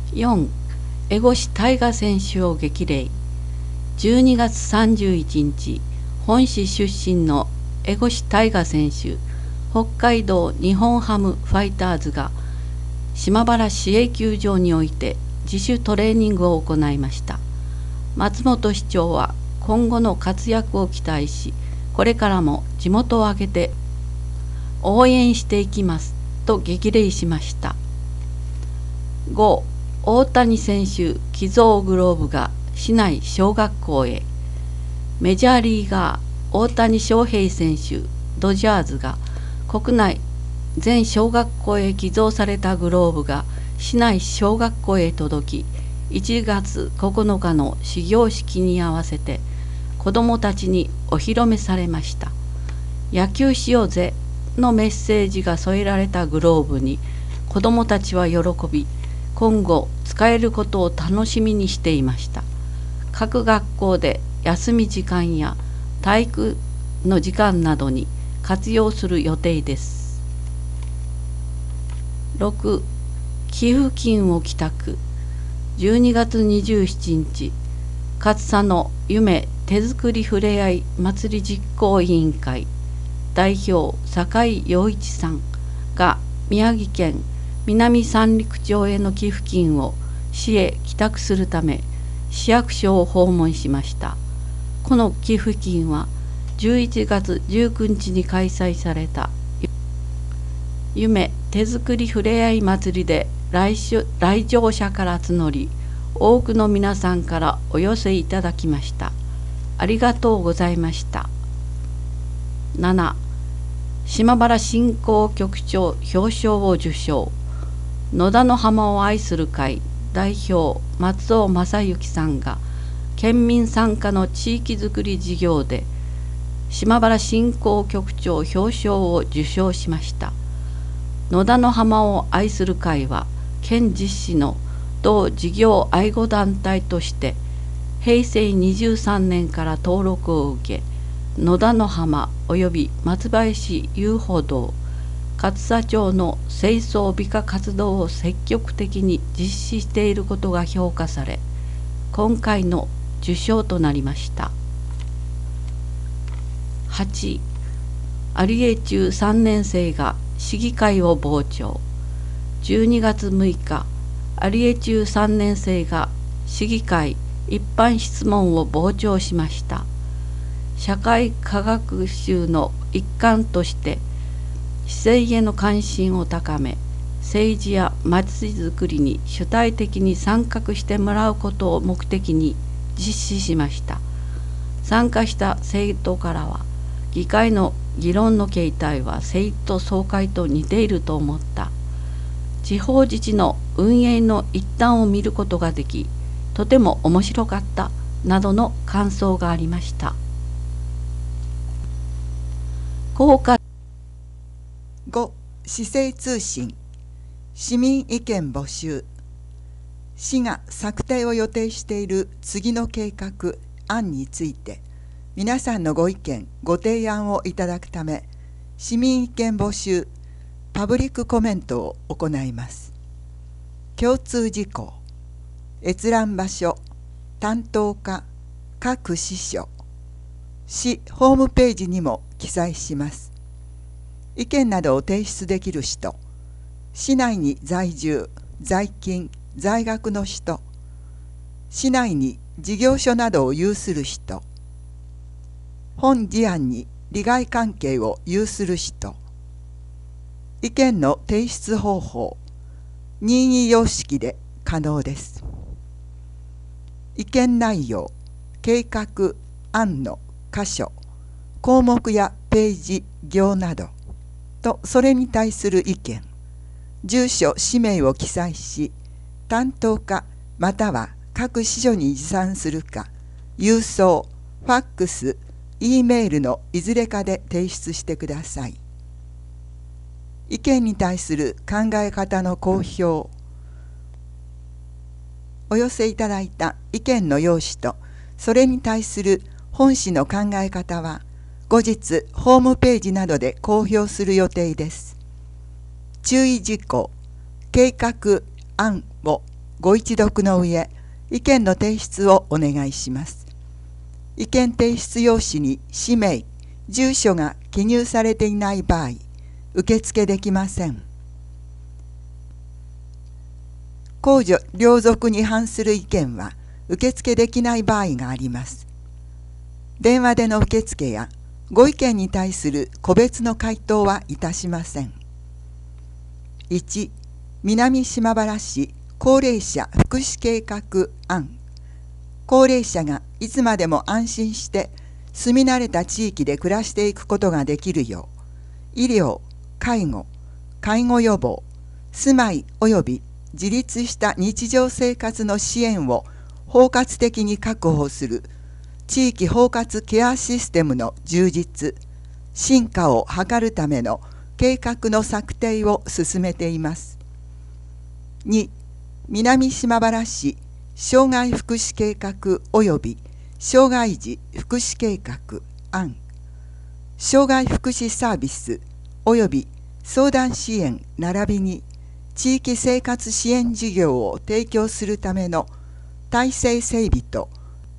4. 江越大河選手を激励。12月31日、本市出身の江越大河選手、北海道日本ハムファイターズが島原市営球場において自主トレーニングを行いました。松本市長は今後の活躍を期待し、これからも地元を挙げて応援していきますと激励しました。5. 大谷選手寄贈グローブが市内小学校へ。メジャーリーガー大谷翔平選手ドジャーズが国内全小学校へ寄贈されたグローブが市内小学校へ届き、1月9日の始業式に合わせて子どもたちにお披露目されました。野球しようぜのメッセージが添えられたグローブに子どもたちは喜び、今後使えることを楽しみにしていました。各学校で休み時間や体育の時間などに活用する予定です。6. 寄付金を寄託。12月27日、勝佐の夢手作りふれあい祭り実行委員会代表坂井陽一さんが宮城県南三陸町への寄付金を市へ寄託するため市役所を訪問しました。この寄付金は11月19日に開催された夢手作りふれあい祭りで来場者から募り、多くの皆さんからお寄せいただきました。ありがとうございました。7. 島原振興局長表彰を受賞。野田の浜を愛する会代表松尾正幸さんが県民参加の地域づくり事業で島原振興局長表彰を受賞しました。野田の浜を愛する会は県実施の同事業愛護団体として平成23年から登録を受け、野田の浜および松林遊歩道、勝佐町の清掃美化活動を積極的に実施していることが評価され、今回の受賞となりました。8. 有江中3年生が市議会を傍聴。12月6日、有江中3年生が市議会一般質問を傍聴しました。社会科学習の一環として市政への関心を高め、政治やまちづくりに主体的に参画してもらうことを目的に実施しました。参加した生徒からは、議会の議論の形態は生徒総会と似ていると思った。地方自治の運営の一端を見ることができ、とても面白かったなどの感想がありました。5. 市政通信市民意見募集。市が策定を予定している次の計画案について皆さんのご意見ご提案をいただくため、市民意見募集パブリックコメントを行います。共通事項、閲覧場所、担当課、各支所、市ホームページにも記載します。意見などを提出できる人、市内に在住、在勤、在学の人、市内に事業所などを有する人、本事案に利害関係を有する人、意見の提出方法、任意様式で可能です。意見内容、計画案の箇所、項目やページ、行などとそれに対する意見、住所、氏名を記載し、担当課または各支所に持参するか、郵送、ファックス、E メールのいずれかで提出してください。意見に対する考え方の公表。お寄せいただいた意見の要旨と、それに対する本市の考え方は、後日ホームページなどで公表する予定です。注意事項、計画案をご一読の上、意見の提出をお願いします。意見提出用紙に氏名、住所が記入されていない場合、受付できません。公序良俗に反する意見は受付できない場合があります。電話での受付やご意見に対する個別の回答はいたしません。1、南島原市高齢者福祉計画案。高齢者がいつまでも安心して住み慣れた地域で暮らしていくことができるよう、医療、介護、介護予防、住まい及び自立した日常生活の支援を包括的に確保する地域包括ケアシステムの充実・進化を図るための計画の策定を進めています。2、南島原市障害福祉計画及び障害児福祉計画案。障害福祉サービス及び相談支援並びに地域生活支援事業を提供するための体制整備と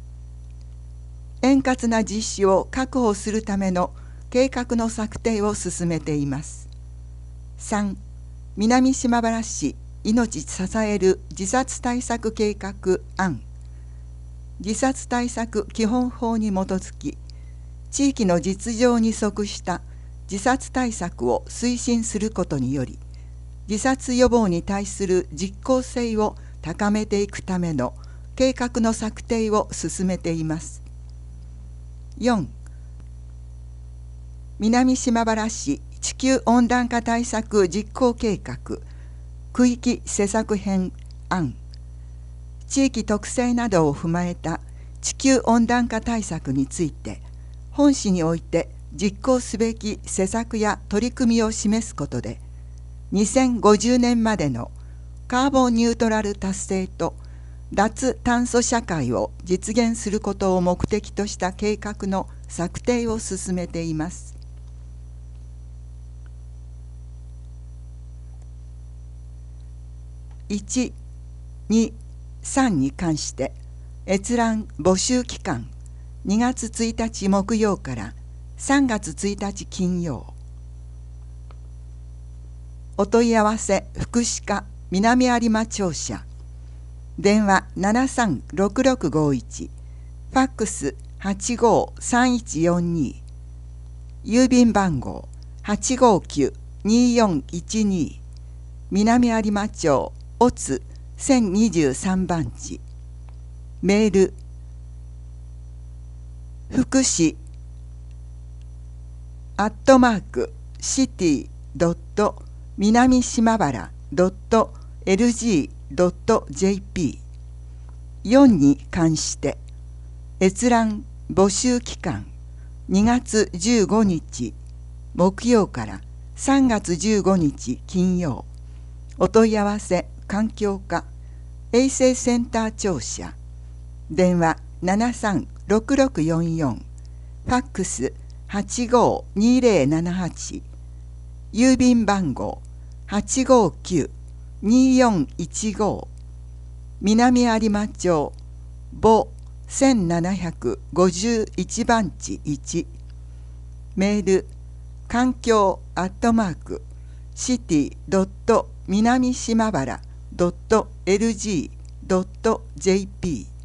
円滑な実施を確保するための計画の策定を進めています。3、南島原市命支える自殺対策計画案。自殺対策基本法に基づき、地域の実情に即した自殺対策を推進することにより、自殺予防に対する実効性を高めていくための計画の策定を進めています。4、南島原市地球温暖化対策実行計画区域施策編案。地域特性などを踏まえた地球温暖化対策について、本市において実行すべき施策や取り組みを示すことで、2050年までのカーボンニュートラル達成と脱炭素社会を実現することを目的とした計画の策定を進めています。1、2、3に関して閲覧募集期間2月1日木曜から3月1日金曜。お問い合わせ福祉課南有馬庁舎、電話736651、ファックス853142、郵便番号859-2412、南有馬町オツ1023番地。メール福祉@city.南島原 .lg.jp。 4に関して閲覧募集期間2月15日木曜から3月15日金曜。お問い合わせ環境課衛生センター庁舎、電話736644、ファックス852078、郵便番号859-2415、南有馬町母1751番地1。メール環境@city.南島原 .lg.jp